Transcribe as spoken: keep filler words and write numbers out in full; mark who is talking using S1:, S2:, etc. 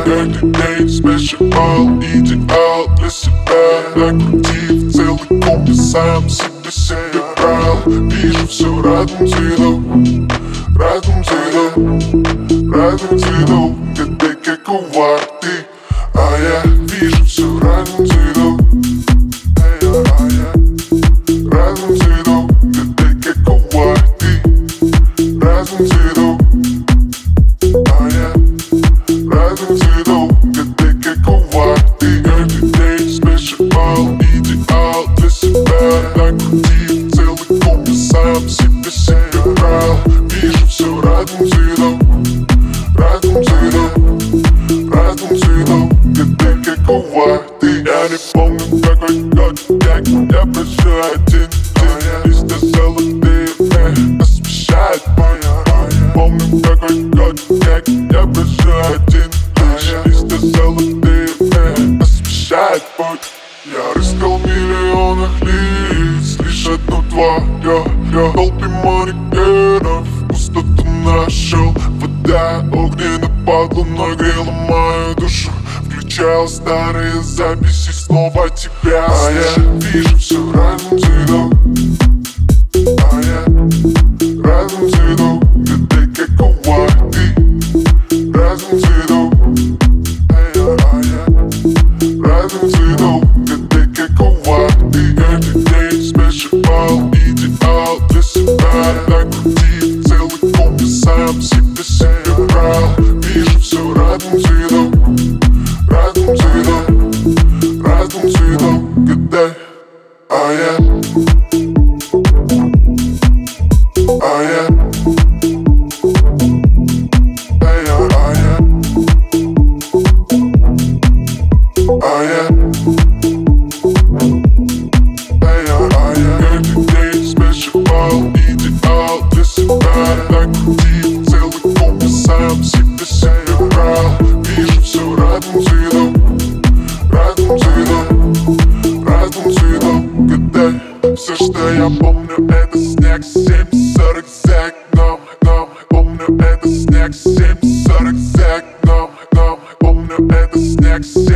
S1: Каждый день смешивал идеал для себя. Накрутив целый комплекс, сам себе себе брал. Вижу все разным цветом, разным цветом, разным цветом. Где ты, какова ты, а я вижу все разным цветом. А я разным цветом. Где ты, какова ты, разным цветом. А я разным цветом. Где ты, какова ты. Каждый день смешивал идеал для себя. Накрутив целый комплекс, сам себе себе брал. Вижу все разным цветом, разным цветом, разным цветом. Где ты, какова ты. Я не помню, какой год, как я прощаю один день. Листья золотые мне освещают путь. Помню, какой год, как я прощаю один день. Листья золотые мне освещают путь. Я рыскал в миллионах лиц, лишь одну твою. Я в толпе манекенов пустоту нашел. Вода огненно под луной грела мою душу. Включал старые записи, снова тебя. А я вижу все разным цветом. А я разным цветом. Где ты, какова ты, разным цветом. А я разным цветом. Где ты, какова ты. Каждый день смешивал идеал для себя. Накрутив целый комплекс, сам себе себе брал. Вижу все разным цветом, разным цветом, разным цветом. Где, а я, а я, а я, а я, а я, а я. Каждый день смешивал идеал для себя. Накрутив целый комплекс, сам себе себе брал. Вижу все разным цветом, разным цветом, разным цветом. Где все, что я помню, это снег, семь сорок за окном, окном. Помню, это снег, семь сорок за окном, окном. Помню, это снег, семь